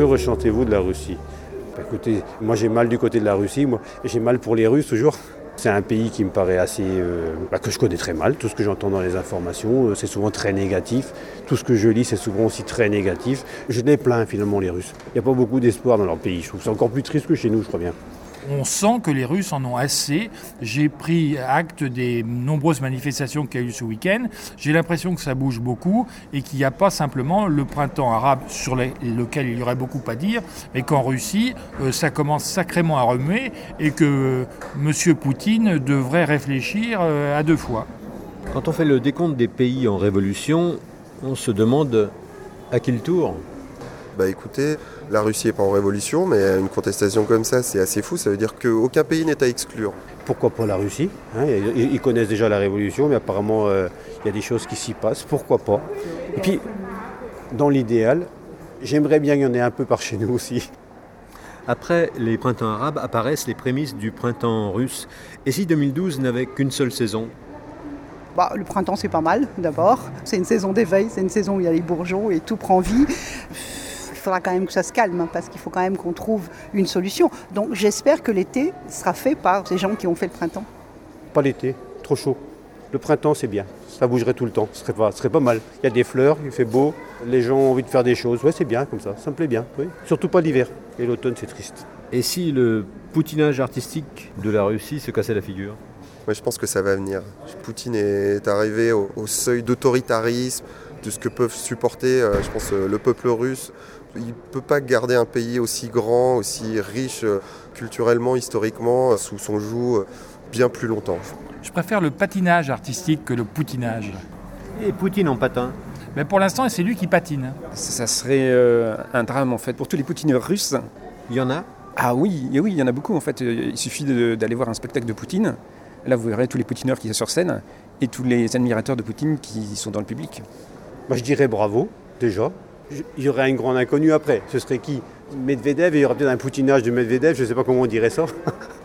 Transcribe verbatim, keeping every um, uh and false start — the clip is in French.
Que ressentez-vous de la Russie ? Bah, écoutez, moi j'ai mal du côté de la Russie, moi, et j'ai mal pour les Russes toujours. C'est un pays qui me paraît assez, euh, bah, que je connais très mal. Tout ce que j'entends dans les informations, euh, c'est souvent très négatif. Tout ce que je lis, c'est souvent aussi très négatif. Je les plains finalement, les Russes. Il n'y a pas beaucoup d'espoir dans leur pays. Je trouve que c'est encore plus triste que chez nous, je crois bien. On sent que les Russes en ont assez. J'ai pris acte des nombreuses manifestations qu'il y a eu ce week-end. J'ai l'impression que ça bouge beaucoup et qu'il n'y a pas simplement le printemps arabe sur lequel il y aurait beaucoup à dire, mais qu'en Russie, ça commence sacrément à remuer et que M. Poutine devrait réfléchir à deux fois. Quand on fait le décompte des pays en révolution, on se demande à qui le tour ? Bah écoutez, la Russie n'est pas en révolution, mais une contestation comme ça, c'est assez fou. Ça veut dire qu'aucun pays n'est à exclure. Pourquoi pas la Russie, hein, ils, ils connaissent déjà la révolution, mais apparemment, il euh, y a des choses qui s'y passent. Pourquoi pas ? Et puis, dans l'idéal, j'aimerais bien qu'il y en ait un peu par chez nous aussi. Après les printemps arabes apparaissent les prémices du printemps russe. Et si deux mille douze n'avait qu'une seule saison ? Bah, le printemps, c'est pas mal, d'abord. C'est une saison d'éveil, c'est une saison où il y a les bourgeons et tout prend vie. Il faudra quand même que ça se calme, hein, parce qu'il faut quand même qu'on trouve une solution. Donc j'espère que l'été sera fait par ces gens qui ont fait le printemps. Pas l'été, trop chaud. Le printemps, c'est bien. Ça bougerait tout le temps. Ce serait pas, ce serait pas mal. Il y a des fleurs, il fait beau, les gens ont envie de faire des choses. Ouais, c'est bien comme ça, ça me plaît bien. Oui. Surtout pas l'hiver. Et l'automne, c'est triste. Et si le poutinage artistique de la Russie se cassait la figure ? Ouais, je pense que ça va venir. Poutine est arrivé au, au seuil d'autoritarisme, de ce que peuvent supporter, euh, je pense, euh, le peuple russe. Il ne peut pas garder un pays aussi grand, aussi riche euh, culturellement, historiquement, euh, sous son joug euh, bien plus longtemps. Je préfère le patinage artistique que le poutinage. Et Poutine en patin ? Mais pour l'instant, c'est lui qui patine. Ça serait euh, un drame en fait pour tous les poutineurs russes. Il y en a ? Ah oui, et oui, il y en a beaucoup en fait. Il suffit de, d'aller voir un spectacle de Poutine. Là, vous verrez tous les poutineurs qui sont sur scène et tous les admirateurs de Poutine qui sont dans le public. Moi, je dirais bravo, déjà. Il y aurait un grand inconnu après. Ce serait qui ? Medvedev, et il y aurait peut-être un poutinage de Medvedev, je ne sais pas comment on dirait ça.